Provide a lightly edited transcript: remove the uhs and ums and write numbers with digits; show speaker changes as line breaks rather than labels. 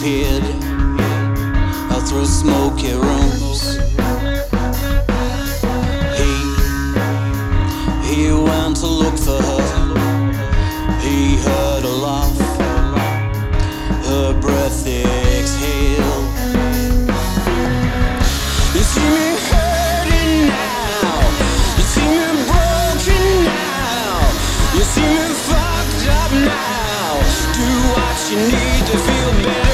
disappeared out through smoky rooms. He went to look for her. He heard her laugh, her breath exhale. You see me hurting now, you see me broken now, you see me fucked up now. Do what you need to feel better.